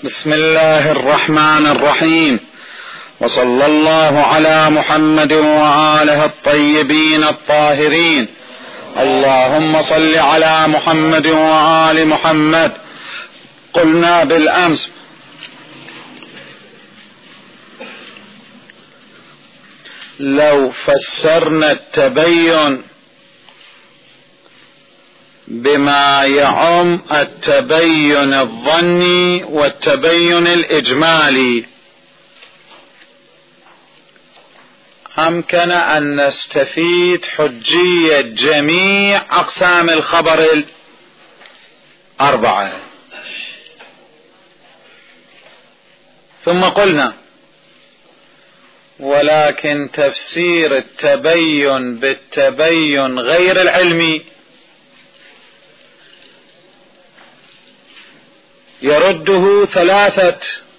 بسم الله الرحمن الرحيم، وصلى الله على محمد وآله الطيبين الطاهرين. اللهم صل على محمد وآل محمد. قلنا بالأمس لو فسرنا التبين بما يعم التبين الظني والتبين الإجمالي أمكن أن نستفيد حجية جميع أقسام الخبر الأربعة. ثم قلنا ولكن تفسير التبين بالتبين غير العلمي يرده ثلاثة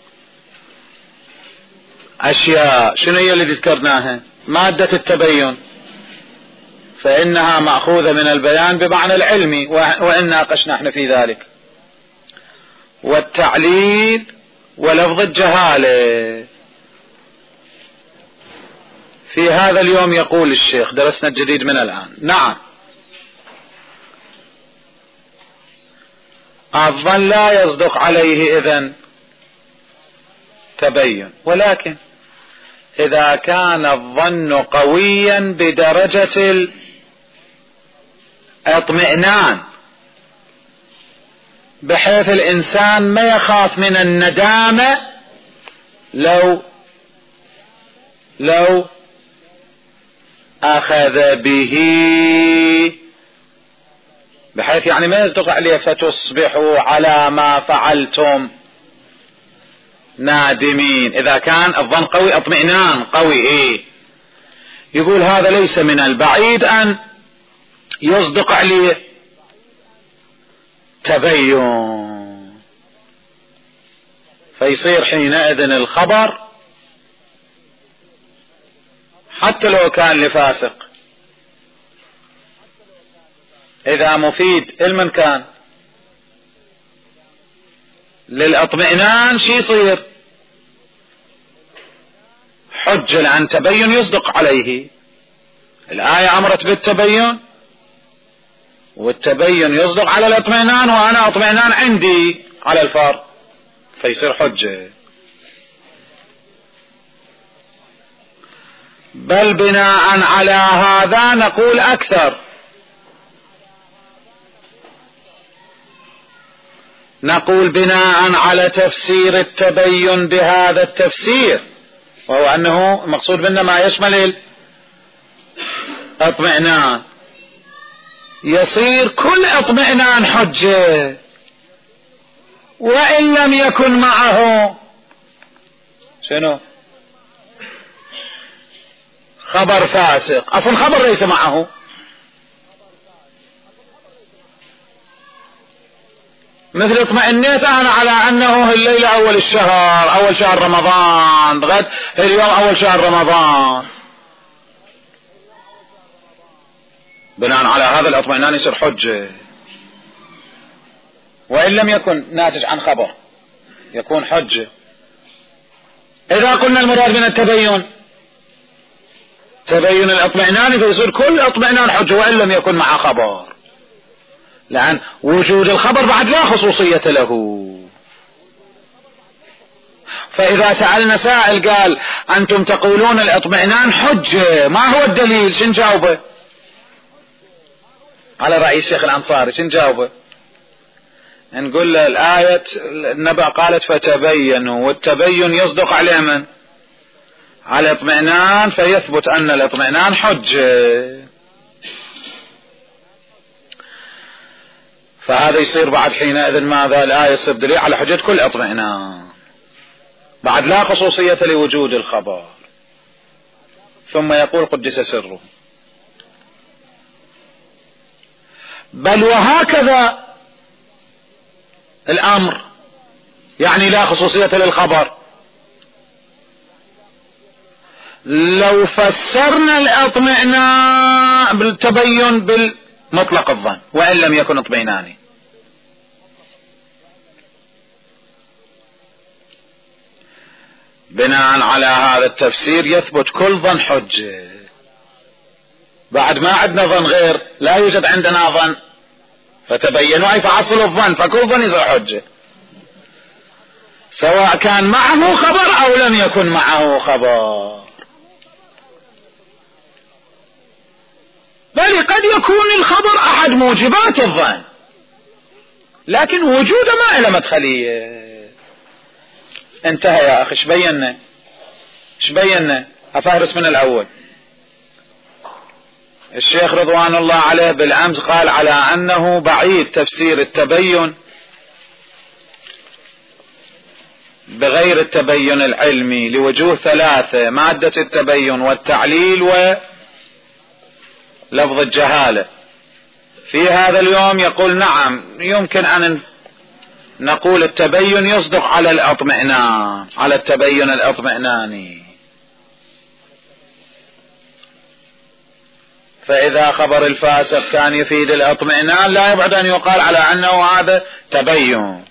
أشياء. شنو هي اللي ذكرناها؟ مادة التبين فإنها مأخوذة من البيان بمعنى العلمي، وإن ناقشنا احنا في ذلك، والتعليل ولفظ الجهالة. في هذا اليوم يقول الشيخ درسنا الجديد من الآن. نعم، الظن لا يصدق عليه إذن تبين، ولكن إذا كان الظن قويا بدرجة الاطمئنان بحيث الإنسان ما يخاف من الندامة لو أخذ به، بحيث يعني ما يصدق عليه فتصبحوا على ما فعلتم نادمين. إذا كان الظن قوي اطمئنان قوي يقول هذا ليس من البعيد أن يصدق عليه تبين، فيصير حينئذ الخبر حتى لو كان لفاسق إذا مفيد لمن كان للاطمئنان شي يصير حجة، لأن تبين يصدق عليه. الآية أمرت بالتبين، والتبين يصدق على الاطمئنان، وأنا اطمئنان عندي على الفرد، فيصير حجة. بل بناء على هذا نقول أكثر، نقول بناء على تفسير التبين بهذا التفسير، وهو أنه مقصود منه ما يشمل الاطمئنان، يصير كل اطمئنان حجة وإن لم يكن معه شنو؟ خبر فاسق. أصلا خبر ليس معه، مثل اطمئنيت أنا على أنه الليلة أول الشهر، أول شهر رمضان، غد اليوم أول شهر رمضان، بناء على هذا الاطمئنان يصير حجة وإن لم يكن ناتج عن خبر يكون حجة. إذا قلنا المراد من التبين تبين الاطمئنان فيصير كل اطمئنان حجة وإن لم يكن مع خبر، لأن وجود الخبر بعد لا خصوصية له. فإذا سألنا سائل قال أنتم تقولون الاطمئنان حجة، ما هو الدليل؟ شن جاوبه؟ على رأي الشيخ الأنصاري شن جاوبه؟ نقول له الآية النبأ قالت فتبينوا، والتبين يصدق على من؟ على الاطمئنان، فيثبت أن الاطمئنان حجة. فهذا يصير بعد حينئذ ماذا؟ الآية يصير دليل على حجة كل اطمئنان، بعد لا خصوصية لوجود الخبر. ثم يقول قدس سره: بل وهكذا الأمر، يعني لا خصوصية للخبر. لو فسرنا الاطمئنان بالتبين بالمطلق الظن وإن لم يكن اطمئناني، بناء على هذا التفسير يثبت كل ظن حجة. بعد ما عندنا ظن غير، لا يوجد عندنا ظن، فتبينوا أي فحصلوا الظن، فكل ظن يصير حجة سواء كان معه خبر أو لم يكن معه خبر. بل قد يكون الخبر أحد موجبات الظن، لكن وجود ما إلى مدخلية. انتهى يا أخي. ايش بينا أفهرس من الأول. الشيخ رضوان الله عليه بالأمس قال على أنه بعيد تفسير التبين بغير التبين العلمي لوجوه ثلاثة: مادة التبين والتعليل ولفظ الجهالة. في هذا اليوم يقول نعم يمكن أن نقول التبين يصدق على الاطمئنان، على التبين الاطمئناني. فإذا خبر الفاسق كان يفيد الاطمئنان لا يبعد أن يقال على أنه هذا تبين.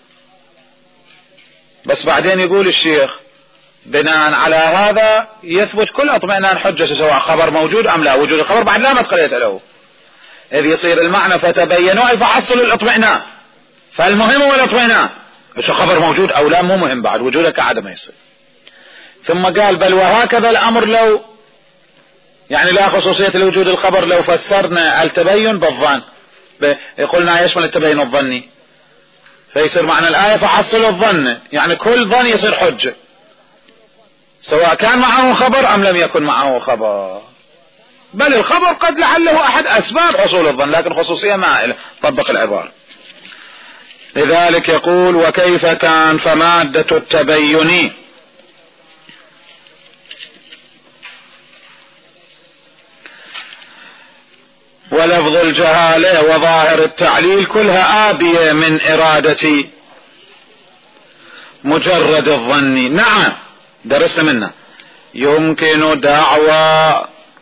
بس بعدين يقول الشيخ بناء على هذا يثبت كل اطمئنان حجة سواء خبر موجود أم لا. وجود الخبر بعد لا مدخلية له، إذ يصير المعنى فتبينوا أي فحصلوا الاطمئنان، فالمهم هو الاطمئنان، بس خبر موجود أو لا مو مهم، بعد وجوده كعدم يصير. ثم قال بل وهكذا الأمر لو يعني لا خصوصية لوجود الخبر لو فسرنا التبين بالظن، قلنا يشمل التبين الظني، فيصير معنى الآية فحصلوا الظن، يعني كل ظن يصير حجة سواء كان معه خبر أم لم يكن معه خبر. بل الخبر قد لعله أحد أسباب حصول الظن، لكن خصوصية ما طبق العبارة. لذلك يقول وكيف كان فمادة التبين ولفظ الجهالة وظاهر التعليل كلها آبية من إرادة مجرد الظن. نعم درسنا منه يمكن دعوى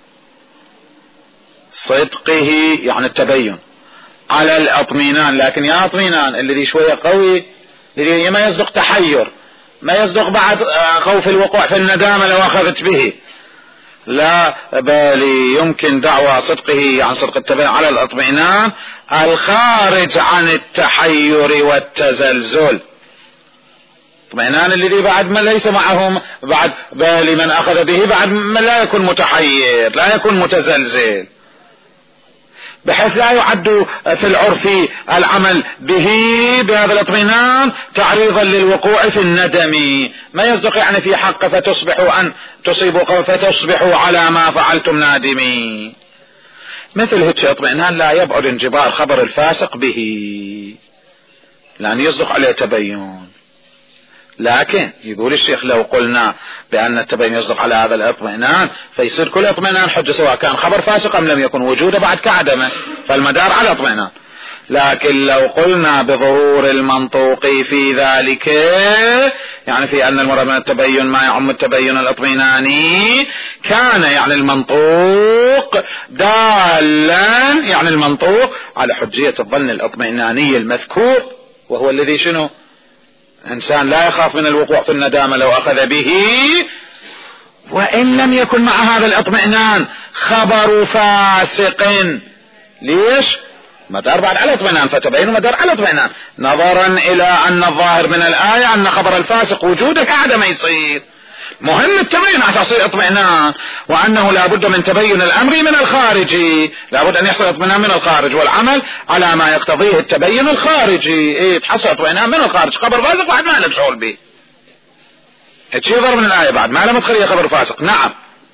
صدقه يعني التبين على الاطمئنان، لكن يا اطمئنان الذي شوية قوي الذي ما يصدق تحير، ما يصدق بعد خوف الوقوع في الندامة لو اخذت به، لا بل يمكن دعوى صدقه عن صدق التبين على الاطمئنان الخارج عن التحير والتزلزل. اطمئنان الذي بعد ما ليس معهم بعد بل من اخذ به بعد ما لا يكون متحير لا يكون متزلزل، بحيث لا يعد في العرف العمل به بهذا الاطمئنان تعريضا للوقوع في الندم، ما يصدق يعني في حق فتصبحوا أن تصيبوا فتصبحوا على ما فعلتم نادمين. مثل هيك اطمئنان لا يبعد انجبار خبر الفاسق به لأن يصدق عليه تبين. لكن يقول الشيخ لو قلنا بأن التبين يصدق على هذا الاطمئنان فيصير كل اطمئنان حجة سواء كان خبر فاسق أم لم يكن وجوده بعد كعدمه، فالمدار على اطمئنان. لكن لو قلنا بظهور المنطوق في ذلك يعني في أن المراد من التبين ما يعم التبين الاطمئناني كان يعني المنطوق دالا يعني المنطوق على حجية الظن الاطمئناني المذكور، وهو الذي شنو إنسان لا يخاف من الوقوع في الندامة لو أخذ به، وإن لم يكن مع هذا الاطمئنان خبر فاسق. ليش؟ مدار بعد على اطمئنان، فتبين مدار على اطمئنان نظرا إلى أن الظاهر من الآية أن خبر الفاسق وجوده كعدم يصير. مهم التبين عشان يصير اطمئنان، وأنه لا بد من تبين الأمر من الخارجي، لا بد أن يحصل اطمئنان من الخارج والعمل على ما يقتضيه التبين الخارجي. تحصل اطمئنان من الخارج، خبر فاسق بعد ما لك شغل به، هيك يظهر من الآية بعد ما لم تخليه خبر فاسق. نعم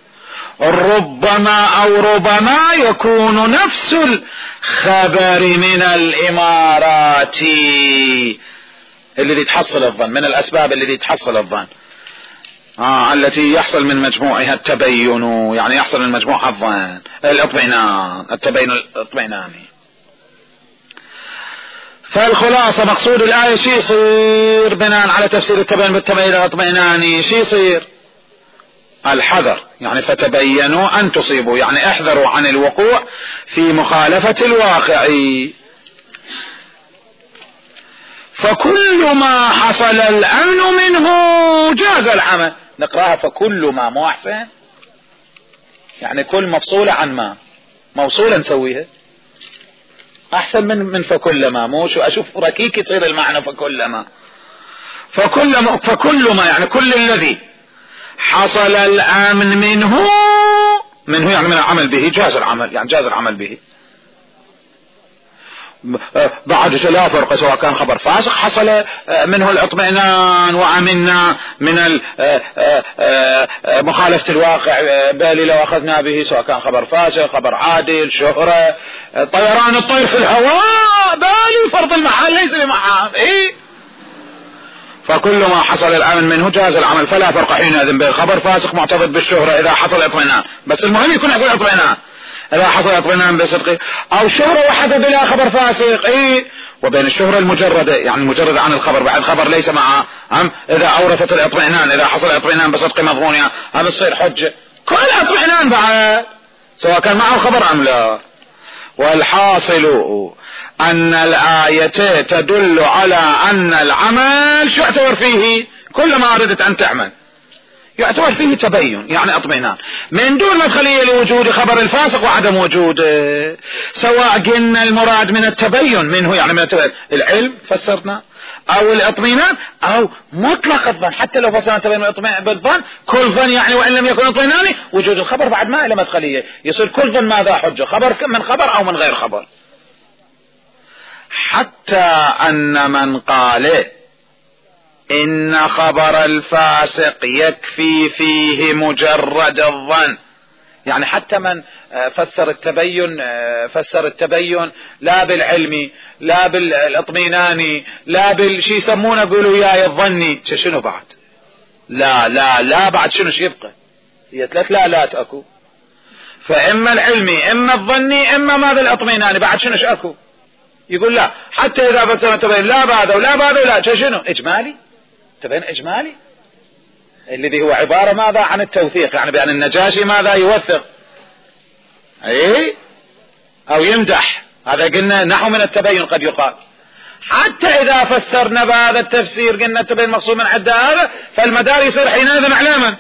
ربما أو ربما يكون نفس الخبر من الإمارات الذي تحصل الظن، من الأسباب الذي تحصل الظن التي يحصل من مجموعها التبين، يعني يحصل من مجموعها الظن الاطمئنان التبين الاطمئناني. فالخلاصة مقصود الآية شي يصير بناء على تفسير التبين بالتبين الاطمئناني؟ شي يصير الحذر، يعني فتبينوا أن تصيبوا، يعني احذروا عن الوقوع في مخالفة الواقع. فكل ما حصل الأمن منه جاز العمل. نقراها فكل ما، مو أحسن؟ يعني كل مفصولة عن ما، موصولة نسويها أحسن من فكل ما. مو شو أشوف ركيك يصير المعنى فكل ما. فكل ما يعني كل الذي حصل الأمن منه يعني من العمل به جاز العمل، يعني جاز العمل به. بعد لا فرق سواء كان خبر فاسق حصل منه الاطمئنان وأمنا من مخالفة الواقع، بالي لو أخذنا به سواء كان خبر فاسق، خبر عادل، شهرة، طيران الطير في الهواء، بالي فرض المحال ليس بمحال. إيه؟ فكل ما حصل الأمن منه جاز العمل، فلا فرق حينئذ بين خبر فاسق معتضد بالشهرة إذا حصل اطمئنان، بس المهم يكون حصل اطمئنان، إذا حصل اطمئنان بصدقه، أو شهرة وحدث بلا خبر فاسق. إيه؟ وبين الشهرة المجردة، يعني المجردة عن الخبر، بعد الخبر ليس معها، إذا أورثت الاطمئنان، إذا حصل اطمئنان بصدق مضمونها، تصير حجة. كل اطمئنان بعد سواء كان معه خبر أم لا. والحاصل أن الآية تدل على أن العمل شو يعتبر فيه؟ كل ما أردت أن تعمل يعتبر فيه تبين، يعني اطمئنان، من دون مدخلية لوجود خبر الفاسق وعدم وجوده. سواء قلنا المراد من التبين منه، يعني من التبين العلم فسرنا، او الاطمئنان، او مطلق الظن. حتى لو فسرنا التبين بالظن، كل ظن يعني وان لم يكن اطمئناني، وجود الخبر بعد ما له مدخلية، يصير كل ظن ماذا حجة؟ خبر من خبر او من غير خبر. حتى ان من قال إن خبر الفاسق يكفي فيه مجرد الظن، يعني حتى من فسر التبين لا بالعلمي، لا بالاطمئناني، لا بالشي يسمونه قولوا يا الظني، شنو بعد؟ لا بعد شنو يبقى؟ هي ثلاث لا تأكو، فإما العلمي إما الظني إما ماذا الاطمئناني، بعد شنو أكو؟ يقول لا، حتى إذا فسر التبين لا بعده ولا بعده لا شنو؟ إجمالي، تبين إجمالي الذي هو عبارة ماذا عن التوثيق، يعني بأن النجاشي ماذا يوثق، أي أو يمدح، هذا قلنا نحو من التبين قد يقال. حتى إذا فسرنا بهذا التفسير قلنا التبين مقصود من عدة هذا، فالمدار يصير حينئذ علامة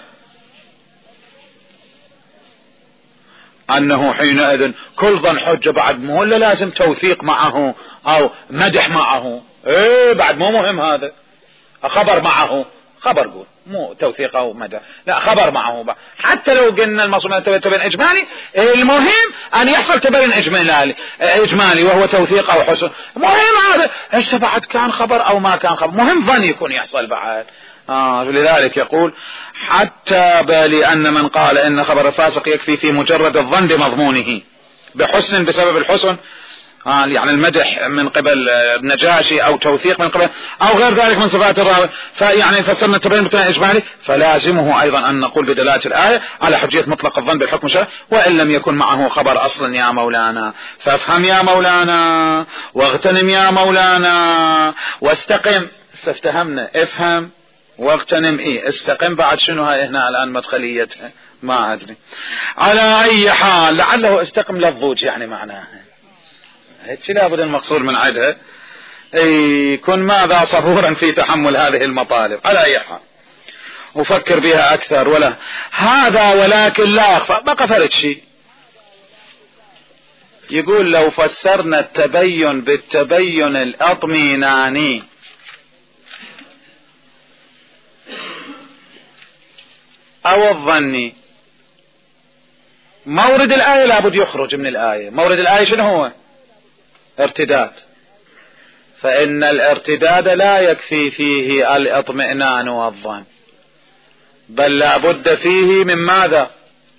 أنه حينئذ كل ظن حجة، بعد مو ولا لازم توثيق معه أو مدح معه. إيه بعد مو مهم هذا، خبر معه، خبر قول مو توثيق او مدى، لا خبر معه بقى. حتى لو قلنا المقصود من تبين اجمالي، المهم ان يحصل تبين اجمالي وهو توثيق او حسن، مهم هذا ايش بعد كان خبر او ما كان خبر، مهم ظن يكون يحصل بعد. لذلك يقول حتى لأن من قال ان خبر الفاسق يكفي في مجرد الظن بمضمونه بحسن بسبب الحسن، يعني المدح من قبل النجاشي او توثيق من قبل او غير ذلك من صفات الراوي، فيعني فسرنا التبين بتبين اجمالي، فلازمه ايضا ان نقول بدلالة الآية على حجية مطلق الظن بالحكم الشرعي، وان لم يكن معه خبر اصلا يا مولانا. فافهم يا مولانا واغتنم يا مولانا واستقم. استفتهمنا افهم واغتنم، استقم بعد شنو هاي هنا الان مدخليتها ما ادري. على اي حال لعله استقم للضوج يعني معناها هيك لابد المقصود من عدها. كن ماذا صبورا في تحمل هذه المطالب على اي حال، وفكر بها اكثر. ولا هذا ولكن لا يخفى بقى فرد شيء. يقول لو فسرنا التبين بالتبين الاطمئناني او الظني، مورد الآية لابد يخرج من الآية. مورد الآية شنو هو؟ ارتداد، فإن الارتداد لا يكفي فيه الاطمئنان والظن، بل لابد فيه من ماذا؟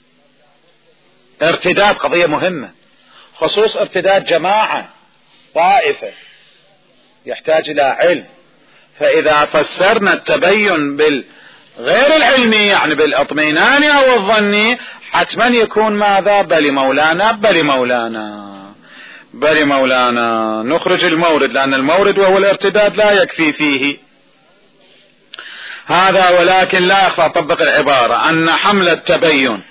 ارتداد، قضية مهمة، خصوص ارتداد جماعة طائفة يحتاج إلى علم. فإذا فسرنا التبين بالغير العلمي يعني بالاطمئنان أو الظني، حتما يكون ماذا؟ بل مولانا نخرج المورد، لأن المورد وهو الارتداد لا يكفي فيه هذا. ولكن لا يخفى طبق العبارة أن حمل التبين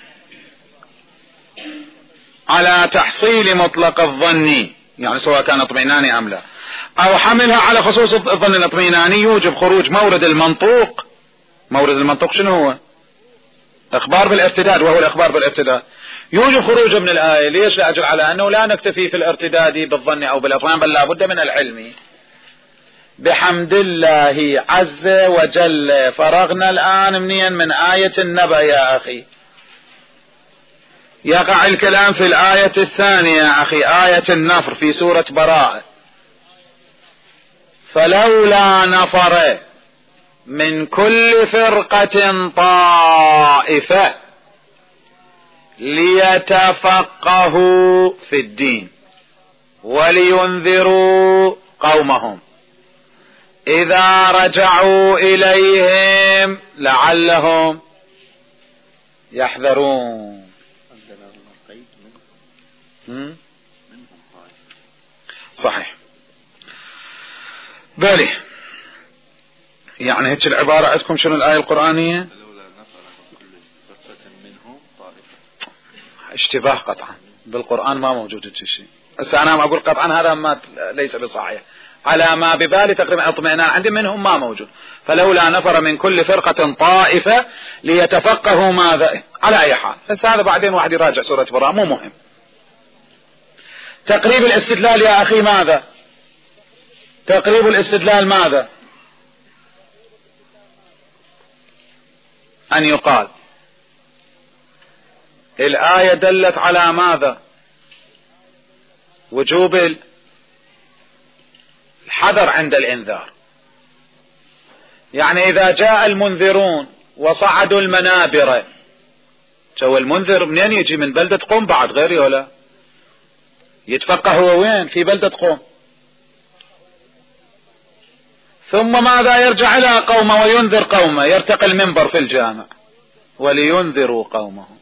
على تحصيل مطلق الظن، يعني سواء كان اطمئناني أم لا، او حملها على خصوص الظن الاطمئناني يوجب خروج مورد المنطوق. مورد المنطوق شنو هو؟ اخبار بالارتداد، وهو الاخبار بالارتداد يوجب خروجه من الآية. ليش؟ لأجل على انه لا نكتفي في الارتداد بالظن او بالاطمئنان، بل لا بد من العلم. بحمد الله عز وجل فرغنا الآن منين؟ من آية النبأ يا أخي. يقع الكلام في الآية الثانية يا أخي، آية النفر في سورة براءة. فلولا نفر من كل فرقة طائفة ليتفقهوا في الدين ولينذروا قومهم إذا رجعوا إليهم لعلهم يحذرون. صحيح، بالي يعني هيك العبارة عندكم. شنو الآية القرآنية؟ اشتباه قطعا، بالقرآن ما موجود هيك شيء. بس أنا ما أقول قطعا، هذا ما ليس بصحيح. على ما ببالي تقريبا اطمئنان عندي منهم ما موجود. فلولا نفر من كل فرقة طائفة ليتفقهوا ماذا. على أي حال، بس هذا بعدين واحد يراجع سورة براءة، مو مهم. تقريب الاستدلال يا أخي ماذا؟ تقريب الاستدلال ماذا؟ أن يقال الآية دلت على ماذا؟ وجوب الحذر عند الإنذار. يعني إذا جاء المنذرون وصعدوا المنابر، سوى المنذر منين يجي؟ من بلدة قوم بعد غيري ولا يتفقه هو وين؟ في بلدة قوم. ثم ماذا؟ يرجع إلى قومه وينذر قومه، يرتقي المنبر في الجامع ولينذروا قومهم.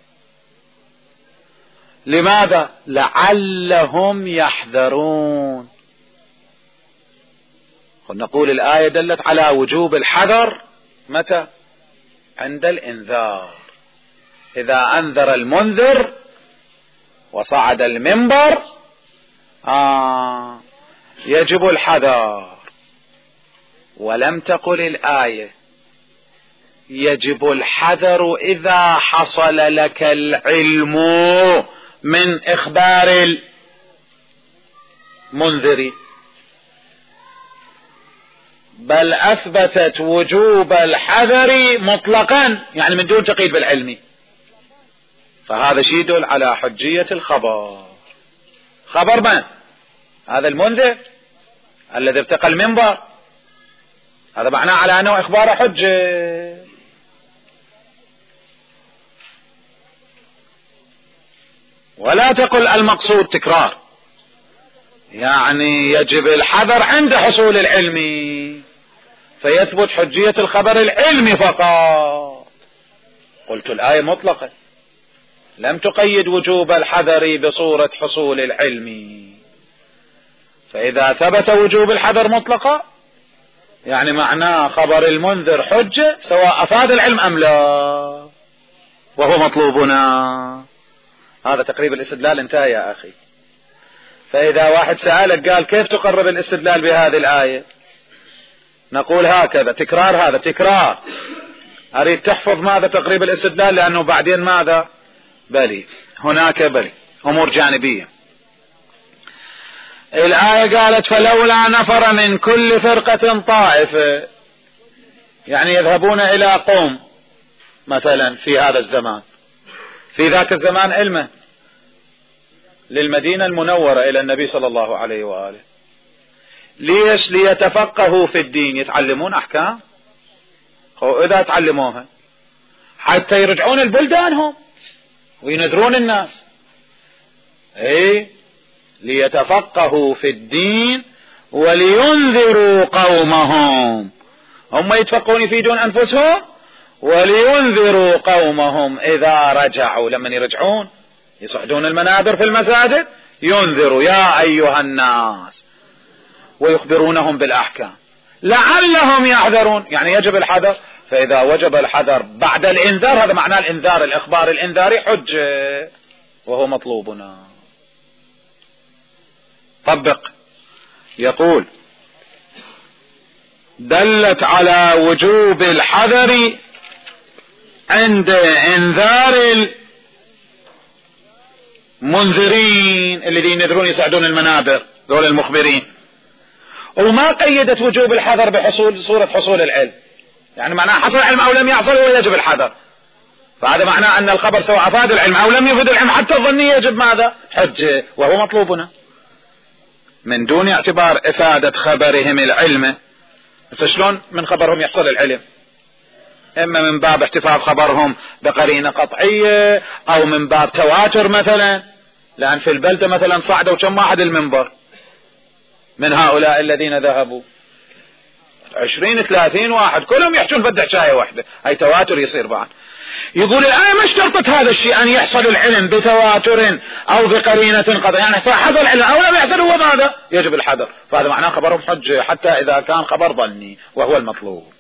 لماذا؟ لعلهم يحذرون. نقول الآية دلت على وجوب الحذر متى؟ عند الإنذار. إذا أنذر المنذر وصعد المنبر يجب الحذر. ولم تقل الآية يجب الحذر إذا حصل لك العلم من إخبار المنذر، بل أثبتت وجوب الحذر مطلقا، يعني من دون تقييد بالعلم. فهذا شيء يدل على حجية الخبر. خبر من؟ هذا المنذر الذي ارتقى المنبر، هذا معناه على أنه إخبار حجة. ولا تقل المقصود تكرار، يعني يجب الحذر عند حصول العلم، فيثبت حجية الخبر العلمي فقط. قلت الآية مطلقة، لم تقيد وجوب الحذر بصورة حصول العلم. فإذا ثبت وجوب الحذر مطلقا يعني معناه خبر المنذر حجة سواء أفاد العلم أم لا، وهو مطلوبنا. هذا تقريب الاستدلال انتهى يا أخي. فإذا واحد سألك قال كيف تقرب الاستدلال بهذه الآية، نقول هكذا تكرار، هذا تكرار. أريد تحفظ ماذا تقريب الاستدلال، لأنه بعدين ماذا بلي هناك بلي أمور جانبية. الآية قالت فلولا نفر من كل فرقة طائفة، يعني يذهبون إلى قوم مثلا في هذا الزمان. في ذاك الزمان علمه للمدينة المنورة إلى النبي صلى الله عليه وآله. ليش؟ ليتفقهوا في الدين، يتعلمون أحكام. إذا تعلموها حتى يرجعون البلدانهم وينذرون الناس. ليتفقهوا في الدين ولينذروا قومهم. هم يتفقهون يفيدون أنفسهم، ولينذروا قومهم إذا رجعوا. لما يرجعون يصعدون المنابر في المساجد ينذروا يا أيها الناس ويخبرونهم بالأحكام لعلهم يحذرون، يعني يجب الحذر. فإذا وجب الحذر بعد الإنذار، هذا معناه الإنذار، الإخبار الإنذاري حجة وهو مطلوبنا. طبق. يقول دلت على وجوب الحذر عند انذار المنذرين الذين ينذرون يساعدون المنابر دول المخبرين، وما قيدت وجوب الحذر بحصول صورة حصول العلم، يعني معناه حصل العلم او لم يحصل هو يجب الحذر. فهذا معناه ان الخبر سواء افاد العلم او لم يفد العلم حتى الظني يجب ماذا؟ حجة، وهو مطلوبنا من دون اعتبار افادة خبرهم العلم. بس شلون من خبرهم يحصل العلم؟ اما من باب احتفاظ خبرهم بقرينة قطعية او من باب تواتر مثلا، لان في البلدة مثلا صعدوا كم واحد المنبر من هؤلاء الذين ذهبوا 20-30 واحد كلهم يحجون بدع حكاية واحدة، هاي تواتر يصير بعد. يقول الآية ما اشترطت هذا الشيء أن يحصل العلم بتواتر أو بقرينة قطعية، يعني حصل العلم أو لم يحصل هو ماذا؟ يجب الحذر. فهذا معناه خبرهم حجة حتى إذا كان خبر ظني وهو المطلوب،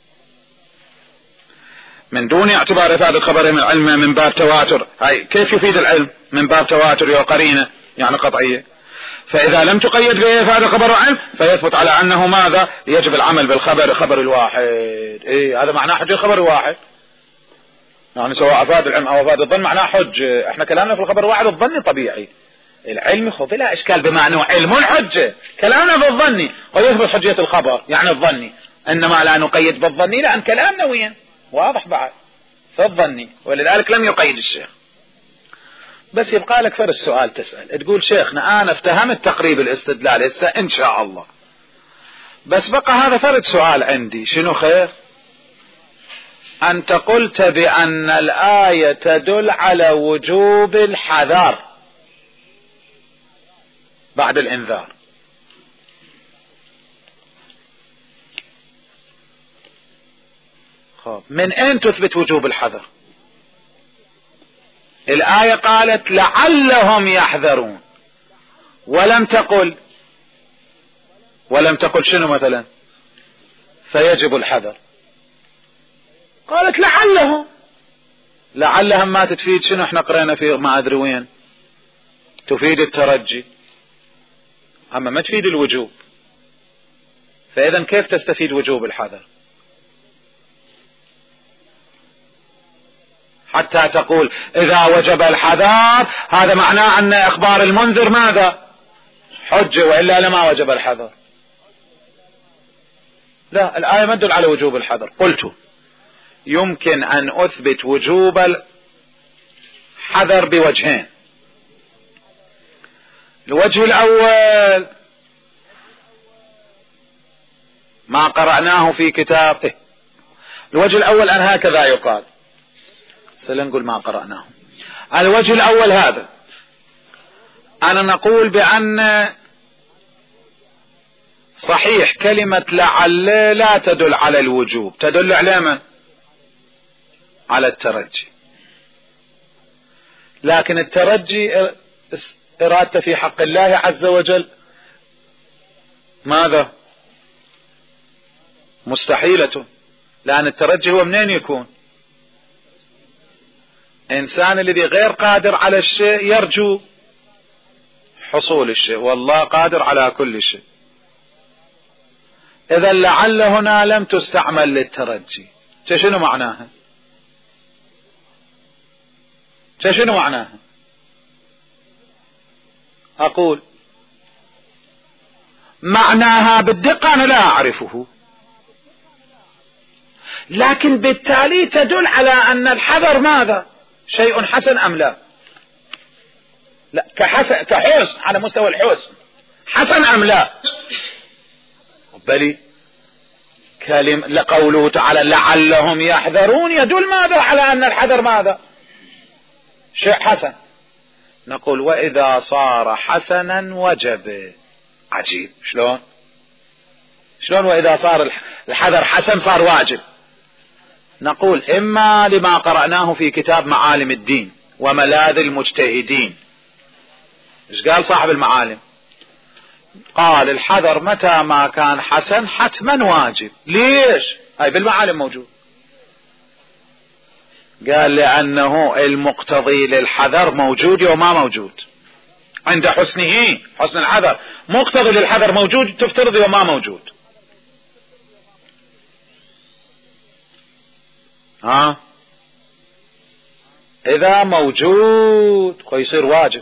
من دون اعتبار إفادة خبرهم العلم من باب تواتر. هاي كيف يفيد العلم من باب تواتر وقرينة يعني قطعية؟ فإذا لم تقيد بإفادة خبر العلم فيثبت على أنه ماذا؟ يجب العمل بالخبر خبر الواحد. إيه هذا معناه حجة الخبر الواحد، يعني سواء أفاد العلم أو أفاد الظن معناه حج. احنا كلامنا في الخبر الواحد الظني طبيعي، العلم خذ بلا إشكال بمعنى علم الحجة، كلامنا في الظني ويثبت حجية الخبر يعني الظني، إنما لا نقيد بالظني لأن كلامنا وين واضح بعد في الظني، ولذلك لم يقيد الشيخ. بس يبقى لك فرق السؤال تسأل تقول شيخنا أنا افتهمت تقريب الاستدلال هسه إن شاء الله، بس بقى هذا فرق سؤال عندي، شنو خير؟ أنت قلت بأن الآية تدل على وجوب الحذر بعد الإنذار، من أين تثبت وجوب الحذر؟ الآية قالت لعلهم يحذرون ولم تقل شنو مثلا فيجب الحذر، قالت لعلهم ما تفيد شنو احنا قرأنا في ما أدري وين، تفيد الترجي أما ما تفيد الوجوب. فإذا كيف تستفيد وجوب الحذر حتى تقول إذا وجب الحذر هذا معناه أن إخبار المنذر ماذا؟ حجة، وإلا لما وجب الحذر. لا، الآية ما تدل على وجوب الحذر. قلت يمكن أن أثبت وجوب الحذر بوجهين. الوجه الأول ما قرأناه في كتاب الوجه الأول أن هكذا يقال، سنقول ما قرأناه. الوجه الأول هذا أنا نقول بأن صحيح كلمة لعل لا تدل على الوجوب، تدل على من؟ على الترجي، لكن الترجي إرادته في حق الله عز وجل ماذا؟ مستحيلة، لأن الترجي هو منين يكون؟ إنسان الذي غير قادر على الشيء يرجو حصول الشيء، والله قادر على كل شيء. إذا لعل هنا لم تستعمل للترجي، شنو معناها؟ شنو معناها؟ أقول معناها بالدقة أنا لا أعرفه، لكن بالتالي تدل على أن الحذر ماذا؟ شيء حسن أم لا؟ لا كحسن على مستوى الحسن حسن أم لا؟ بلي لقوله تعالى لعلهم يحذرون يدل ماذا على أن الحذر ماذا؟ شيء حسن. نقول وإذا صار حسنا وجب. عجيب، شلون وإذا صار الحذر حسن صار واجب؟ نقول إما لما قرأناه في كتاب معالم الدين وملاذ المجتهدين. ايش قال صاحب المعالم؟ قال الحذر متى ما كان حسن حتما واجب. ليش؟ هاي بالمعالم موجود. قال لأنه المقتضي للحذر موجود وما موجود عند حسن الحذر، مقتضي للحذر موجود تفترض وما موجود. إذا موجود ويصير واجب.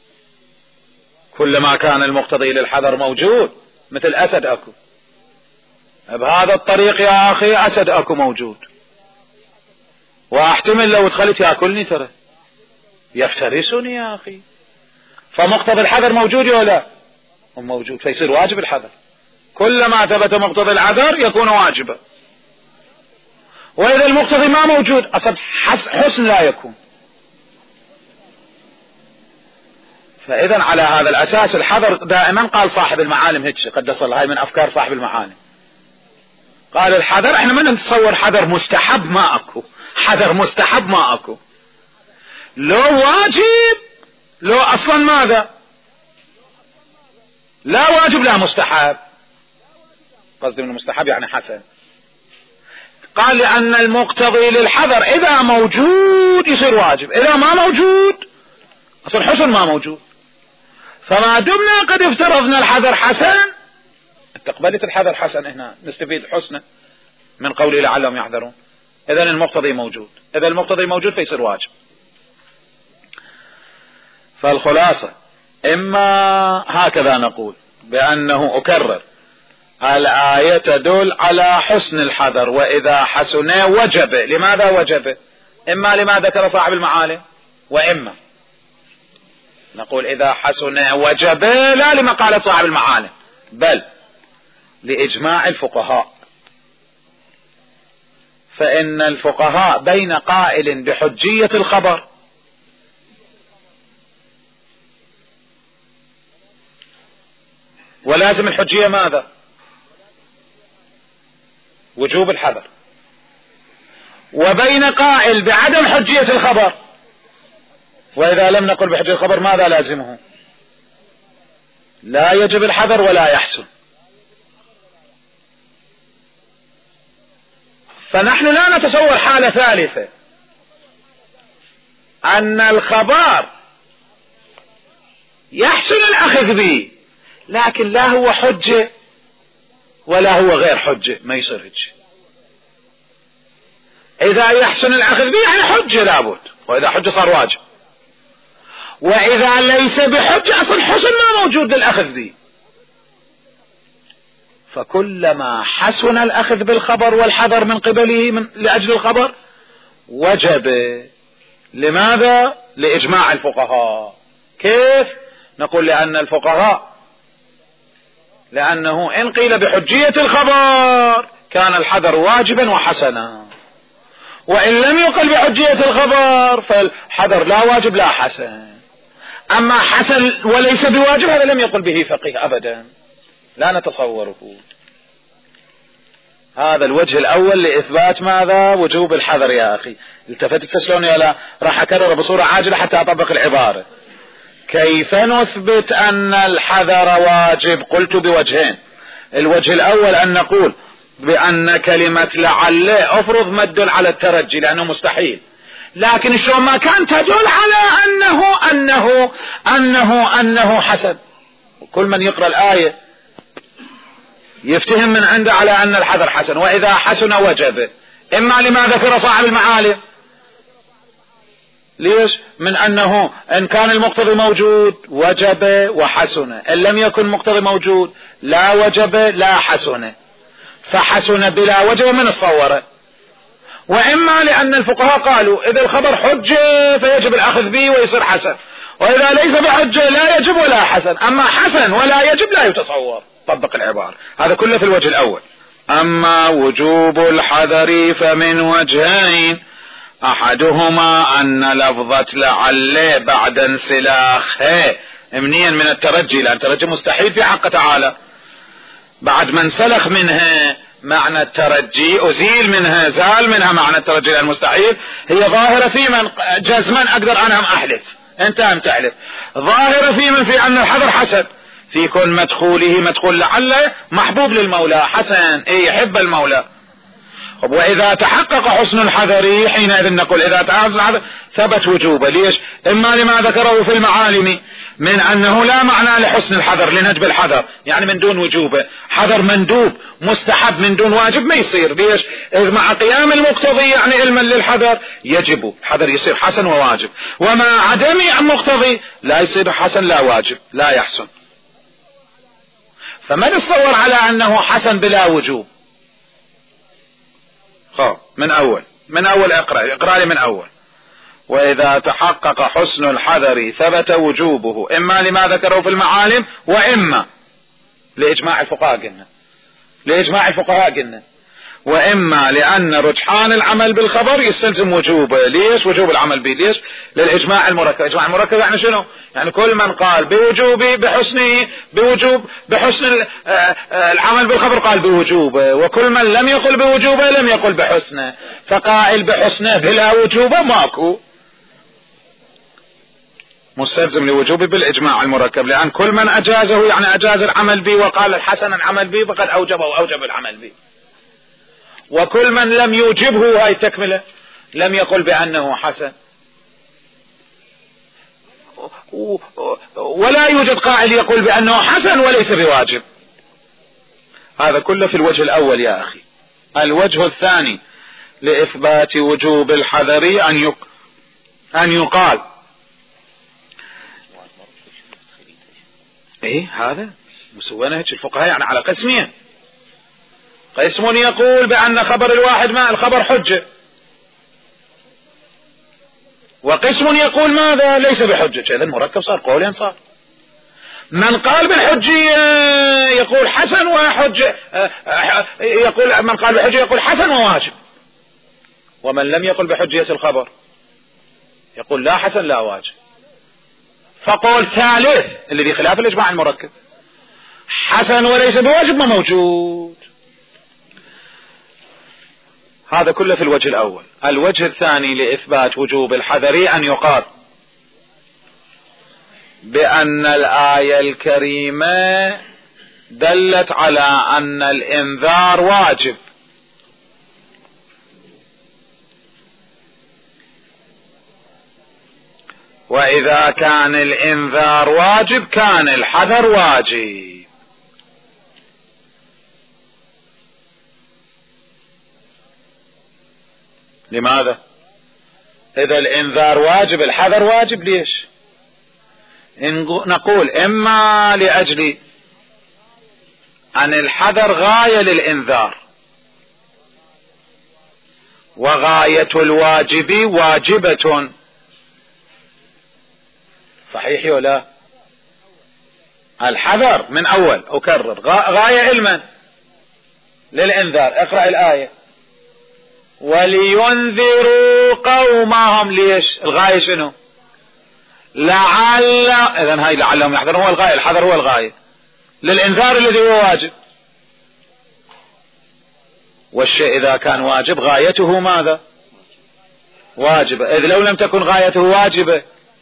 كلما كان المقتضي للحذر موجود، مثل أسد أكو، بهذا الطريق يا أخي أسد أكو موجود، واحتمل لو دخلت يأكلني ترى، يفترسني يا أخي. فمقتضي الحذر موجود ولا لا؟ موجود، فيصير واجب الحذر. كلما ثبت مقتضي الحذر يكون واجبا. وإذا المقتضي ما موجود أصلا حسن لا يكون. فإذا على هذا الأساس الحذر دائما قال صاحب المعالم هيك، قدس الله، هاي من أفكار صاحب المعالم. قال الحذر احنا ما نتصور حذر مستحب، ما اكو حذر مستحب، ما اكو، لو واجب لو اصلا ماذا، لا واجب لا مستحب، قصدي من المستحب يعني حسن. قال لأن المقتضي للحذر إذا موجود يصير واجب، إذا ما موجود أصلا حسن ما موجود. فما دمنا قد افترضنا الحذر حسن، تقبلت الحذر حسن، هنا نستفيد حسنه من قوله لعلهم يحذرون. إذا المقتضي موجود، إذا المقتضي موجود فيصير واجب. فالخلاصة إما هكذا نقول بأنه أكرر الآية تدل على حسن الحذر، وإذا حسن وجب. لماذا وجب؟ إما لما ذكر صاحب المعالم، وإما نقول إذا حسن وجب لا لما قالت صاحب المعالم، بل لإجماع الفقهاء. فإن الفقهاء بين قائل بحجية الخبر ولازم الحجية ماذا؟ وجوب الحذر، وبين قائل بعدم حجية الخبر. وإذا لم نقل بحجية الخبر ماذا لازمه؟ لا يجب الحذر ولا يحسن. فنحن لا نتصور حالة ثالثة أن الخبر يحسن الأخذ به لكن لا هو حجة ولا هو غير حجة، ما يصير هيك. إذا يحسن الأخذ به يعني حجة لابد، وإذا حجة صار واجب. وإذا ليس بحجة أصلا حسن ما موجود للأخذ به. فكلما حسن الأخذ بالخبر والحذر من قبله لأجل الخبر وجب. لماذا؟ لإجماع الفقهاء. كيف؟ نقول لأن الفقهاء لأنه إن قيل بحجية الخبر كان الحذر واجبا وحسنا، وإن لم يقل بحجية الخبر فالحذر لا واجب لا حسن. أما حسن وليس بواجب هذا لم يقل به فقيه أبدا، لا نتصوره. هذا الوجه الأول لإثبات ماذا؟ وجوب الحذر. يا أخي التفتت تسلون يا لا، راح أكرر بصورة عاجلة حتى أطبق العبارة. كيف نثبت أن الحذر واجب؟ قلت بوجهين. الوجه الأول أن نقول بأن كلمة لعل أفرض ما تدل على الترجي لأنه مستحيل، لكن شلون ما كان تدل على أنه حسن. كل من يقرأ الآية يفتهم من عنده على أن الحذر حسن، وإذا حسن وجب. إما لما ذكر صاحب المعالم، ليش؟ من أنه إن كان المقتضي موجود وجب وحسن، إن لم يكن مقتضي موجود لا وجب لا حسن، فحسن بلا وجب من الصورة. وإما لأن الفقهاء قالوا إذا الخبر حجة فيجب الأخذ به ويصير حسن، وإذا ليس بحجة لا يجب ولا حسن. أما حسن ولا يجب لا يتصور. طبق العبارة. هذا كله في الوجه الأول. أما وجوب الحذر فمن وجهين، أحدهما أن لفظة لعل بعد انسلاخها منين من الترجي، لأن الترجي مستحيل في حق تعالى، بعد ما انسلخ منها معنى الترجي أزيل منها زال منها معنى الترجي لأن مستحيل، هي ظاهرة في من جزما أقدر أنا أحلف أنت أم تحلف، ظاهرة في من في أن الحذر حسن في كل مدخوله، مدخول لعل محبوب للمولى حسن، إيه يحب المولى. وإذا تحقق حسن الحذر حينئذ نقول إذا تحقق الحذر ثبت وجوبه. ليش؟ إما لما ذكره في المعالم من أنه لا معنى لحسن الحذر لنجب الحذر، يعني من دون وجوبه، حذر مندوب مستحب من دون واجب ما يصير. ليش؟ إذ مع قيام المقتضي يعني علما للحذر يجب الحذر يصير حسن وواجب، ومع عدم المقتضي لا يصير حسن لا واجب لا يحسن. فما نتصور على أنه حسن بلا وجوب. من أول اقرأ لي من أول. وإذا تحقق حسن الحذر ثبت وجوبه إما لما ذكره في المعالم وإما لإجماع الفقهاء قلنا وإما لأن رجحان العمل بالخبر يستلزم وجوبه. ليش وجوب العمل به؟ ليش؟ للإجماع المركب. إجماع المركب يعني شنو؟ يعني كل من قال بوجوبه بحسن العمل بالخبر قال بوجوبه، وكل من لم يقل بوجوبه لم يقل بحسنه. فقائل بحسنه بلا وجوبه ماكو، مستلزم لوجوبه بالإجماع المركب، لأن كل من أجازه يعني أجاز العمل به وقال الحسن العمل به فقد أوجب العمل به، وكل من لم يوجبه هاي تكملة لم يقل بأنه حسن. ولا يوجد قائل يقول بأنه حسن وليس بواجب. هذا كله في الوجه الأول يا أخي. الوجه الثاني لإثبات وجوب الحذر أن يقال هذا مسوينا هيك الفقهاء يعني على قسمين. قسم يقول بأن خبر الواحد ما الخبر حجة، وقسم يقول ماذا ليس بحجة. إذا المركب صار قولين صار. من قال بالحجية يقول حسن وحجة، يقول من قال بالحجية يقول حسن وواجب، ومن لم يقل بحجية الخبر يقول لا حسن لا واجب. فقول ثالث اللي بخلاف الإجماع المركب حسن وليس بواجب ما موجود. هذا كله في الوجه الأول. الوجه الثاني لإثبات وجوب الحذر أن يقال بأن الآية الكريمة دلت على أن الإنذار واجب، وإذا كان الإنذار واجب كان الحذر واجب. لماذا؟ إذا الإنذار واجب الحذر واجب. ليش؟ نقول إما لأجل أن الحذر غاية للإنذار، وغاية الواجب واجبة. صحيح ولا؟ الحذر من أول أكرر غاية علما للإنذار. اقرأ الآية ولينذروا قومهم. ليش؟ الغاية شنو؟ لعل. إذن هاي لعلهم يحذرون هو الغاية، الحذر هو الغاية للإنذار الذي هو واجب. والشيء إذا كان واجب غايته ماذا؟ واجبة. إذ لو لم تكن غايته واجبة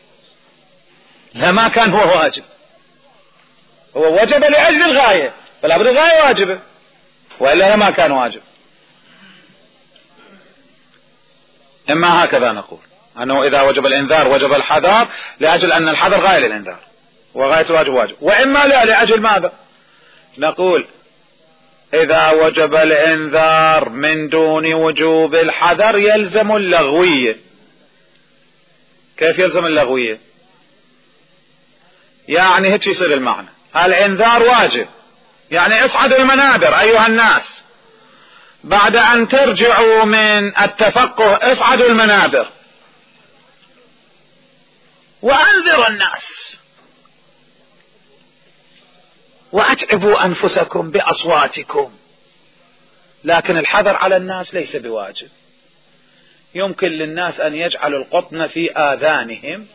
لما كان هو واجب. هو وجب لأجل الغاية فلا بد الغاية واجبة، وإلا لما كان واجب. إما هكذا نقول أنه إذا وجب الإنذار وجب الحذر لأجل أن الحذر غاية للإنذار وغاية الواجب واجب. وإما لا لأجل ماذا؟ نقول إذا وجب الإنذار من دون وجوب الحذر يلزم اللغوية. كيف يلزم اللغوية؟ يعني هيك يصير المعنى. الإنذار واجب يعني اصعدوا المنابر أيها الناس، بعد أن ترجعوا من التفقه اصعدوا المنابر وأنذروا الناس وأتعبوا أنفسكم بأصواتكم. لكن الحذر على الناس ليس بواجب. يمكن للناس أن يجعلوا القطن في آذانهم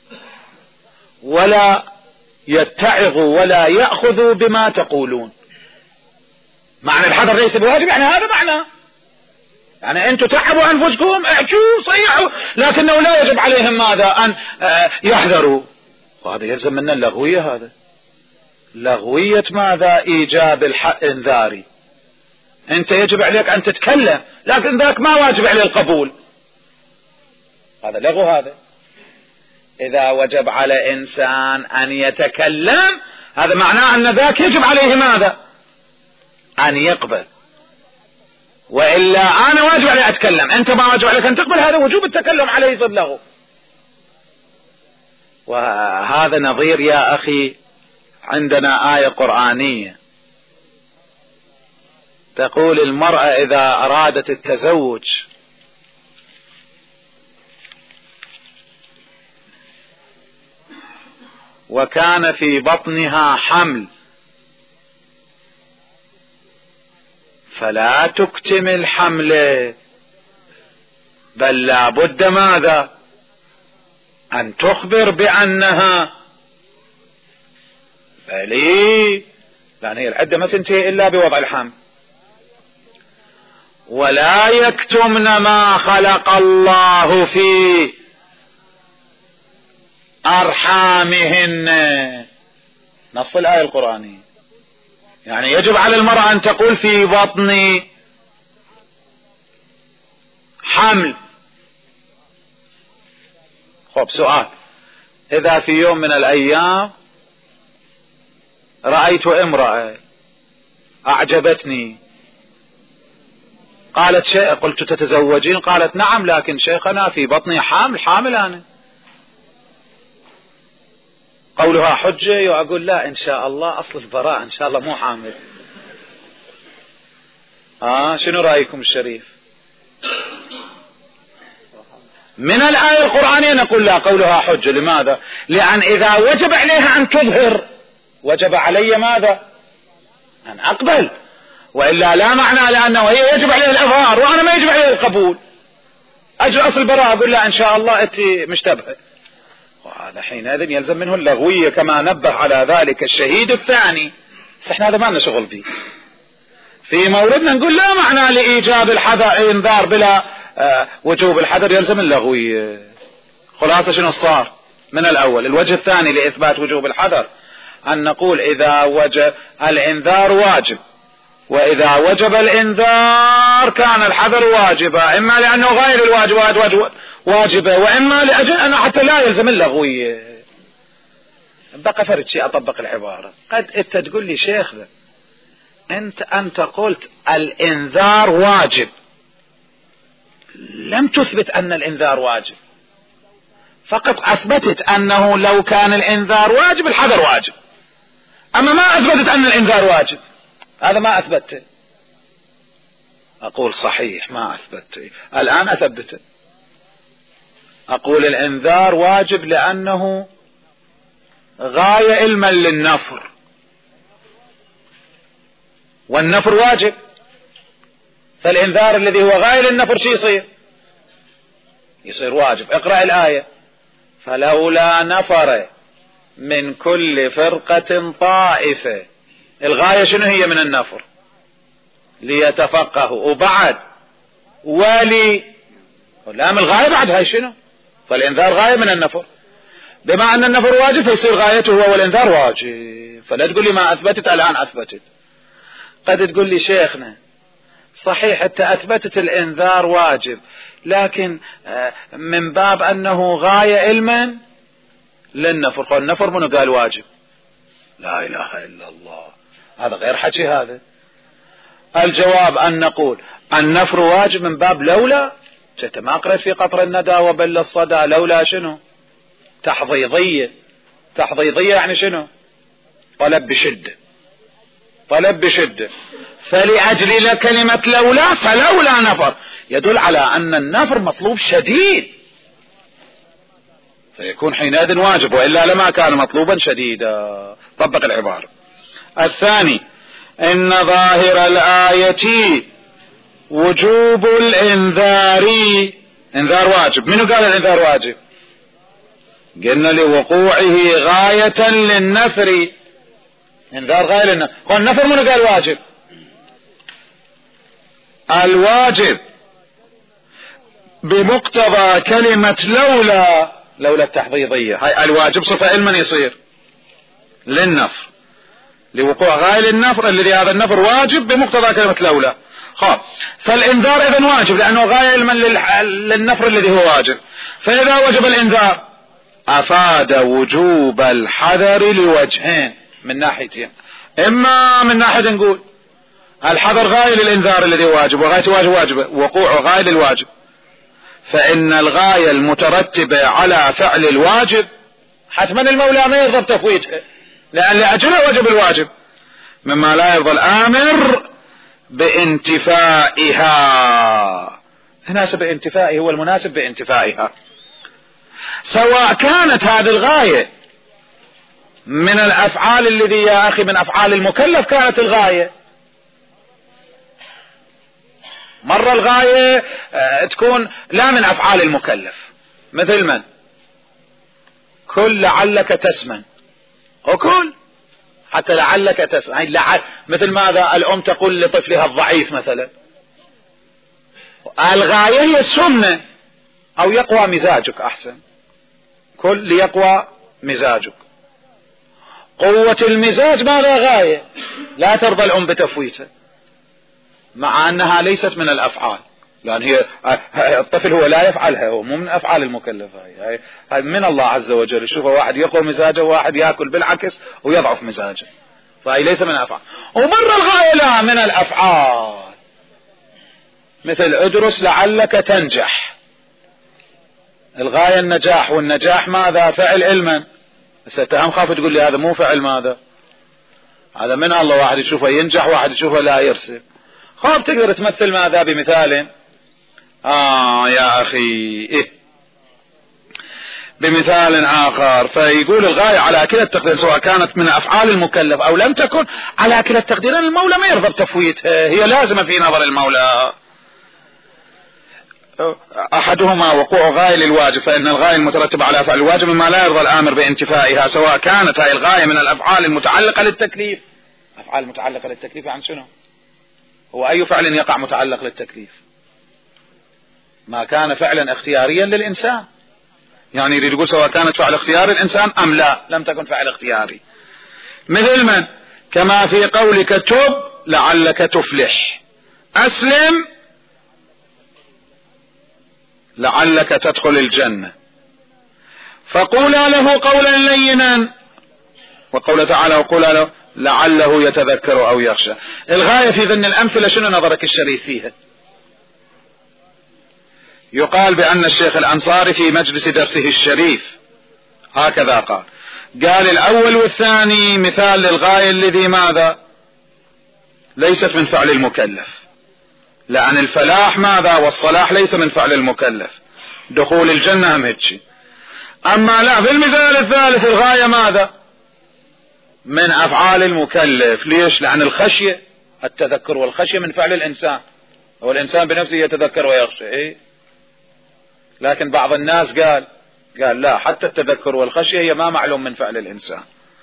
ولا يتعظوا ولا يأخذوا بما تقولون. معنى الحذر ليس بواجب يعني هذا معنى، يعني أنتم تعبوا أنفسكم احجوا صيحوا، لكنه لا يجب عليهم ماذا؟ أن يحذروا. وهذا يلزم منا اللغوية. هذا لغوية ماذا؟ إيجاب الإنذار. أنت يجب عليك أن تتكلم، لكن ذاك ما واجب عليه القبول. هذا لغو. هذا إذا وجب على إنسان أن يتكلم هذا معناه أن ذاك يجب عليه ماذا؟ أن يقبل. وإلا أنا واجب علي أتكلم، أنت ما واجب عليك أن تقبل، هذا وجوب التكلم عليه يصير لغو. وهذا نظير يا أخي عندنا آية قرآنية تقول المرأة إذا أرادت التزوج وكان في بطنها حمل فلا تكتمل حمله، بل لا بد ماذا؟ أن تخبر بأنها بلي، لأن هي العدة ما تنتهي إلا بوضع الحمل. ولا يكتمن ما خلق الله في أرحامهن، نص الآية القرآنية. يعني يجب على المرأة أن تقول في بطني حمل. خب سؤال، إذا في يوم من الأيام رأيت امرأة أعجبتني، قالت شيء، قلت تتزوجين؟ قالت نعم، لكن شيخنا في بطني حامل أنا. قولها حجة؟ وأقول لا إن شاء الله أصل البراء إن شاء الله مو حامل. شنو رأيكم الشريف؟ من الآية القرآنية نقول لا، قولها حجة. لماذا؟ لأن إذا وجب عليها أن تظهر وجب علي ماذا؟ أن أقبل، وإلا لا معنى، لأنه هي يجب عليها الإظهار وأنا ما يجب عليها القبول. أجل أصل البراء أقول لا إن شاء الله أنت مشتبهة، وهذا حينئذ يلزم منه اللغوية كما نبه على ذلك الشهيد الثاني. فإحنا هذا ما لنا شغل به. في موردنا نقول لا معنى لإيجاب الحذر، إنذار بلا وجوب الحذر يلزم اللغوية. خلاصة شنو صار من الأول؟ الوجه الثاني لإثبات وجوب الحذر أن نقول إذا وجب الإنذار واجب، وإذا وجب الإنذار كان الحذر واجبا، إما لأنه غير الواجب واجبة، وإما لأجل أنه حتى لا يلزم اللغوية. بقى فرد شيء أطبق العبارة. قد أنت تقول لي شيخ ذا أنت قلت الإنذار واجب، لم تثبت أن الإنذار واجب، فقط أثبتت أنه لو كان الإنذار واجب الحذر واجب، أما ما أثبتت أن الإنذار واجب. هذا ما أثبته. أقول صحيح ما أثبته، الآن أثبته. أقول الإنذار واجب لأنه غاية علما للنفر، والنفر واجب، فالإنذار الذي هو غاية للنفر شو يصير واجب. اقرأ الآية: فلولا نفر من كل فرقة طائفة. الغاية شنو هي من النفر؟ ليتفقهوا. وبعد لا، من الغاية بعد هاي شنو؟ فالإنذار غاية من النفر، بما أن النفر واجب فيصير غايته هو والإنذار واجب. فلا تقول لي ما أثبتت، الآن أثبتت. قد تقول لي شيخنا صحيح أنت أثبتت الإنذار واجب، لكن من باب أنه غاية علما للنفر. قال النفر منه قال واجب؟ لا إله إلا الله، هذا غير حكي. هذا الجواب أن نقول النفر واجب من باب لولا. ما قرأت في قطر الندى وبل الصدى لولا شنو؟ تحضيضية. تحضيضية يعني شنو؟ طلب بشدة. فلأجل كلمة لولا فلولا نفر يدل على أن النفر مطلوب شديد، فيكون حينئذ واجب، وإلا لما كان مطلوبا شديدا. طبق العبارة. الثاني إن ظاهر الآية وجوب الإنذار. إنذار واجب. منو قال الإنذار واجب؟ قلنا لوقوعه غاية للنفر. إنذار غاية للنفر. قال النفر منو قال واجب؟ الواجب بمقتضى كلمة لولا التحضيضية. هاي الواجب صفة علما يصير للنفر، لوقوع غاية للنفر الذي هذا النفر واجب بمقتضى كلمة لولا. فالإنذار إذن واجب لأنه غاية للنفر الذي هو واجب. فإذا وجب الإنذار أفاد وجوب الحذر لوجهين من ناحيتين. إما من ناحية نقول الحذر غاية للإنذار الذي واجب، وغاية واجب وقوعه غاية للواجب، فإن الغاية المترتبة على فعل الواجب حتما المولى ما يرضى بتفويتها لأن لأجله وجب الواجب، مما لا يرضى الآمر بانتفائها. مناسب انتفائه هو المناسب بانتفائها، سواء كانت هذه الغاية من الأفعال الذي يا أخي من أفعال المكلف كانت الغاية. مرة الغاية تكون لا من أفعال المكلف، مثل من كل لعلك تسمن، وكل حتى لعلك تسمن، مثل ماذا الأم تقول لطفلها الضعيف مثلا. الغاية هي السمنة أو يقوى مزاجك، أحسن كل ليقوى مزاجك. قوة المزاج ماذا غاية لا ترضى الأم بتفويته، مع أنها ليست من الأفعال، لأن هي الطفل هو لا يفعلها، هو مو من أفعال المكلفة، هي من الله عز وجل. شوف واحد يقوى مزاجه وواحد يأكل بالعكس ويضعف مزاجه، فهي ليس من الأفعال. ومرة الغاية لا من الأفعال، مثل ادرس لعلك تنجح، الغاية النجاح، والنجاح ماذا فعل علما. ستهم خاف تقول لي هذا مو فعل ماذا، هذا من الله، واحد يشوفه ينجح واحد يشوفه لا يرسل. خاف تقدر تمثل ماذا بمثال يا أخي بمثال آخر. فيقول الغاية على كلا التقدير سواء كانت من أفعال المكلف أو لم تكن على كلا التقدير، المولى ما يرضى بتفويتها، هي لازمة في نظر المولى. أحدهما وقوع غاية للواجب، فإن الغاية المترتبة على أفعال الواجب مما لا يرضى الآمر بانتفائها، سواء كانت هذه الغاية من الأفعال المتعلقة للتكليف. أفعال متعلقة للتكليف عن شنو؟ هو أي فعل يقع متعلق للتكليف؟ ما كان فعلا اختياريا للإنسان، يعني يريد يقول سواء كانت فعل اختياري الإنسان أم لا لم تكن فعل اختياري. مثل من؟ كما في قولك تب لعلك تفلح، أسلم لعلك تدخل الجنة، فقولا له قولا لينا، وقول تعالى وقولا له لعله يتذكر أو يخشى. الغاية في ذن الأمثلة شنو نظرك الشريف فيها؟ يقال بأن الشيخ الأنصاري في مجلس درسه الشريف هكذا قال الأول والثاني مثال للغاية الذي ماذا ليست من فعل المكلف، لأن الفلاح ماذا والصلاح ليس من فعل المكلف، دخول الجنة هم هيك. أما لا في المثال الثالث الغاية ماذا من أفعال المكلف. ليش؟ لأن الخشية التذكر والخشية من فعل الإنسان، والإنسان بنفسه يتذكر ويخشى لكن بعض الناس قال لا، حتى التذكر والخشية هي ما معلوم من فعل الإنسان.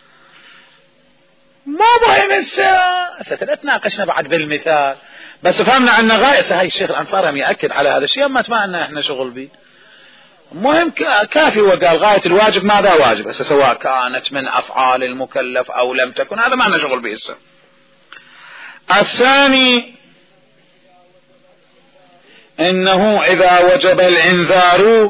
ما مهم ستناقشنا بعد بالمثال، بس فهمنا أن غاية هاي الشيخ الأنصاري هم يأكد على هذا الشيء، ما أتمنى احنا شغل به مهم كافي. وقال غاية الواجب ماذا واجب، سواء كانت من أفعال المكلف أو لم تكن، هذا ما لنا شغل به. الثاني إنه إذا وجب الإنذار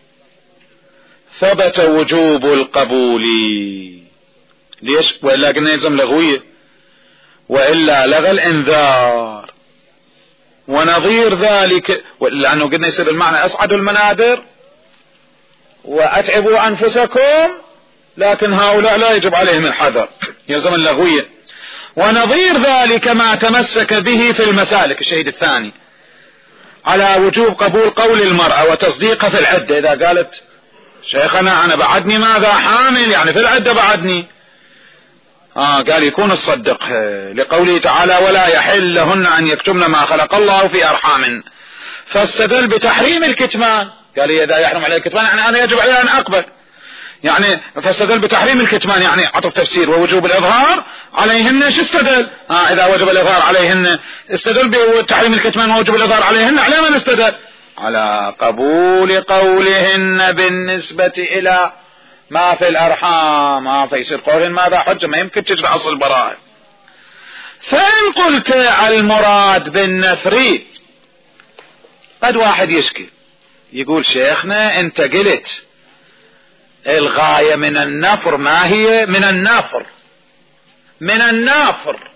ثبت وجوب القبول. ليش؟ وإلا قلنا يلزم لغوية، وإلا لغى الإنذار. ونظير ذلك لأنه قلنا يصير المعنى أصعدوا المنادر وأتعبوا أنفسكم، لكن هؤلاء لا يجب عليهم الحذر، يلزم اللغوية. ونظير ذلك ما تمسك به في المسالك الشهيد الثاني على وجوب قبول قول المرأة وتصديقها في العدة. إذا قالت شيخنا أنا بعدني ماذا حامل، يعني في العدة بعدني، قال يكون الصدق لقوله تعالى ولا يحل لهن أن يكتمن ما خلق الله في أرحام، فاستدل بتحريم الكتمان. قال إذا يحرم عليه الكتمان يعني أنا يجب عليه أن أقبل، يعني فاستدل بتحريم الكتمان يعني عطف تفسير. ووجوب الإظهار عليهن شو استدل؟ إذا وجب الإظهار عليهن استدل بتحريم الكتمان ووجوب الإظهار عليهن. على من استدل؟ على قبول قولهن بالنسبة إلى ما في الأرحام. فيصير قولهن ماذا حجة، ما يمكن تجري أصل البراءة. فإن قلت المراد بالنفر، قد واحد يشكي يقول شيخنا انت قلت الغاية من النفر، ما هي من النافر؟ من النافر،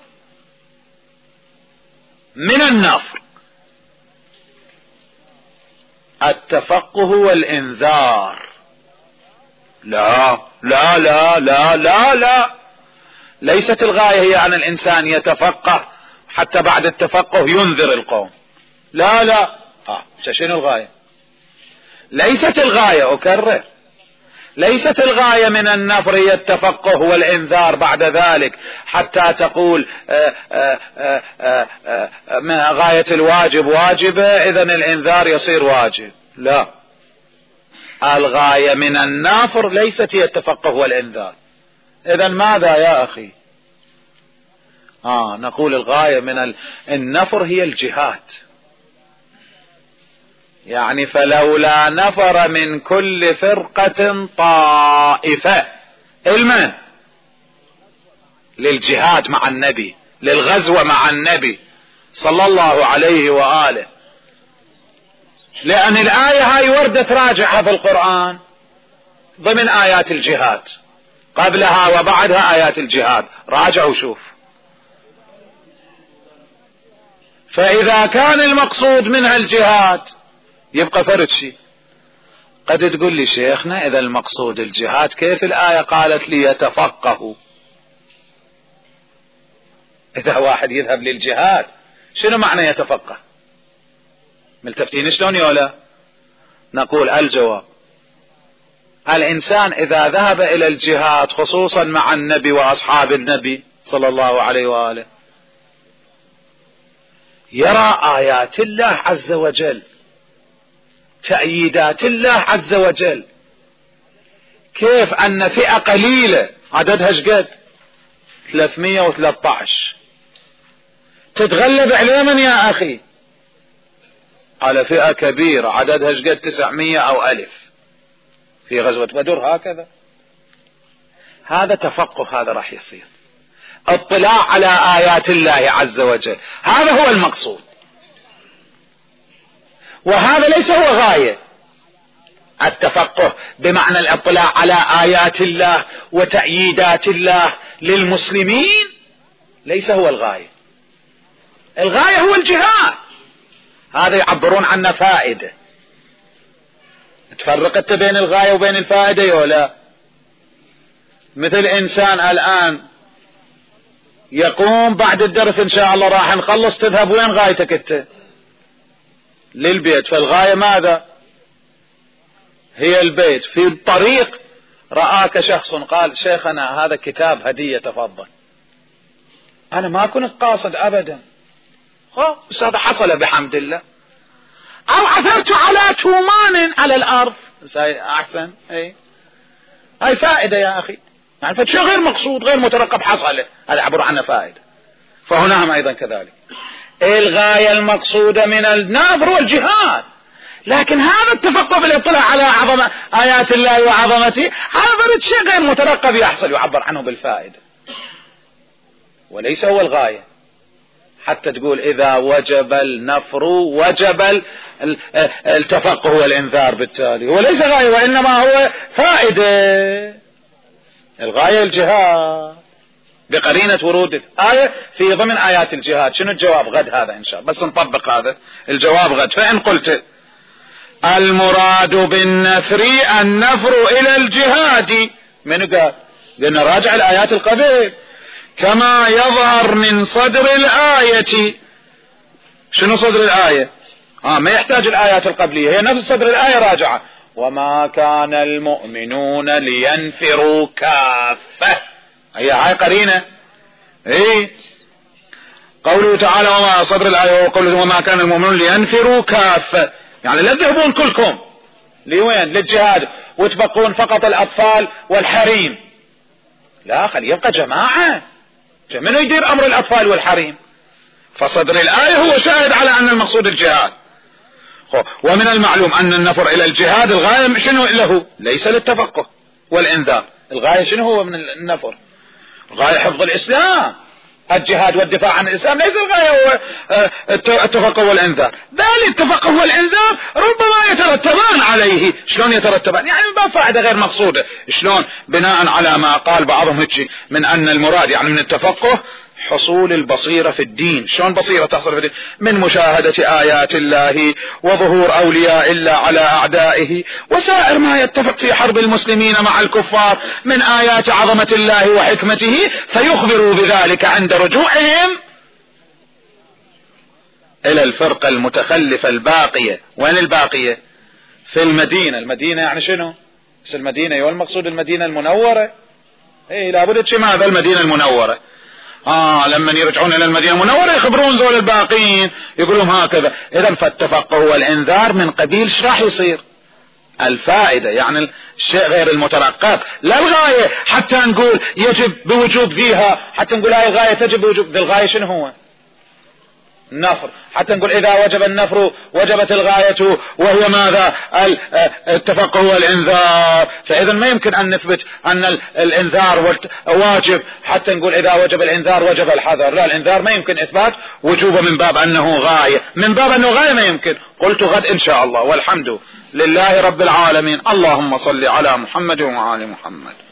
من النافر التفقه والإنذار. لا لا لا لا لا لا، ليست الغاية هي أن الإنسان يتفقه حتى بعد التفقه ينذر القوم. لا لا، شنو الغاية؟ ليست الغاية، أكرر، ليست الغاية من النفر هي التفقه والإنذار بعد ذلك حتى تقول غاية الواجب واجبة إذن الإنذار يصير واجب. لا، الغاية من النافر ليست هي التفقه والإنذار. إذن ماذا يا أخي؟ نقول الغاية من النفر هي الجهاد. يعني فلولا نفر من كل فرقة طائفة علما للجهاد مع النبي، للغزو مع النبي صلى الله عليه وآله، لأن الآية هاي وردت راجعة في القرآن ضمن آيات الجهاد، قبلها وبعدها آيات الجهاد، راجع وشوف. فإذا كان المقصود منها الجهاد يبقى فرد شيء. قد تقول لي شيخنا إذا المقصود الجهاد كيف الآية قالت لي يتفقهوا؟ إذا واحد يذهب للجهاد شنو معنى يتفقه؟ ملتفتين شلون يولا؟ نقول الجواب الإنسان إذا ذهب إلى الجهاد خصوصا مع النبي وأصحاب النبي صلى الله عليه وآله يرى آيات الله عز وجل، تأييدات الله عز وجل، كيف أن فئة قليلة عددها شقد 313 تتغلب على من يا أخي؟ على فئة كبيرة عددها شقد 900 أو 1000 في غزوة بدر. هكذا هذا تفقه، هذا راح يصير اطلاع على آيات الله عز وجل، هذا هو المقصود، وهذا ليس هو غاية. التفقه بمعنى الاطلاع على آيات الله وتأييدات الله للمسلمين ليس هو الغاية. الغاية هو الجهاد، هذا يعبرون عنه فائدة. تفرقت بين الغاية وبين الفائدة ولا؟ مثل إنسان الآن يقوم بعد الدرس إن شاء الله راح نخلص، تذهب وين غايتك أنت؟ للبيت. فالغاية ماذا؟ هي البيت. في الطريق رآك شخص قال شيخنا هذا كتاب هدية تفضل. أنا ما كنت قاصد أبدا، بس هذا حصل بحمد الله. أو عثرت على تومان على الأرض، أحسن. هاي فائدة يا أخي، يعني فشيء غير مقصود غير مترقب حصل، هذا عبر عنه فائدة. فهنا أيضا كذلك الغاية المقصودة من النظر والجهاد، لكن هذا التفقه بالاطلاع على عظمة آيات الله وعظمته هذا شيء غير مترقب يحصل، يعبر عنه بالفائدة وليس هو الغاية. حتى تقول إذا وجب النفر وجب التفقه والإنذار، بالتالي هو ليس غاية وإنما هو فائدة. الغاية الجهاد بقرينة ورود الآية في ضمن آيات الجهاد. شنو الجواب غد هذا إن شاء الله، بس نطبق هذا الجواب غد. فإن قلت المراد بالنفر النفر إلى الجهاد، من قال؟ لأن راجع الآيات القبيل كما يظهر من صدر الآية. شنو صدر الآية؟ ما يحتاج الآيات القبلية، هي نفس صدر الآية راجعة. وما كان المؤمنون لينفروا كافة، هاي قرينة. قوله تعالى وما صدر الآية وقوله وما كان المؤمنون لينفروا كافة، يعني لا تذهبون كلكم لوين؟ للجهاد وتبقون فقط الأطفال والحريم. لا، خلي يبقى جماعة. من يدير أمر الأطفال والحريم؟ فصدر الآية هو شاهد على أن المقصود الجهاد. ومن المعلوم أن النفر إلى الجهاد الغاية شنو له؟ ليس للتفقه والإنذار. الغاية شنو هو من النفر؟ الغاية حفظ الإسلام، الجهاد والدفاع عن الإسلام ليس الغاية هو التفقه والإنذار، بل التفقه والإنذار ربما يترتبان عليه. شلون يترتبان؟ يعني من باب فائدة غير مقصودة. شلون؟ بناء على ما قال بعضهم هيك من أن المراد يعني من التفقه حصول البصيرة في الدين. شلون بصيرة تحصل في الدين؟ من مشاهدة آيات الله وظهور أولياء الله على أعدائه وسائر ما يتفق في حرب المسلمين مع الكفار من آيات عظمة الله وحكمته، فيخبروا بذلك عند رجوعهم إلى الفرقة المتخلفة الباقية. وين الباقية؟ في المدينة. المدينة يعني شنو؟ بس المدينة والمقصود المدينة المنورة. لابد ماذا المدينة المنورة؟ لما يرجعون الى المدينة المنورة يخبرون ذول الباقين يقولون هكذا. اذا فالتفقه والانذار من قبيل ايش راح يصير؟ الفائدة، يعني الشيء غير المترقب، لا الغاية حتى نقول يجب بوجوب فيها، حتى نقول هاي الغاية تجب بوجوب. الغاية شنو هو؟ النفر. حتى نقول إذا وجب النفر وجبت الغاية وهي ماذا؟ التفقه والإنذار. فإذا ما يمكن أن نثبت أن الإنذار واجب حتى نقول إذا وجب الإنذار وجب الحذر. لا، الإنذار ما يمكن إثبات وجوبه من باب أنه غاية. من باب أنه غاية ما يمكن. قلت غد إن شاء الله، والحمد لله رب العالمين. اللهم صل على محمد وعلى محمد.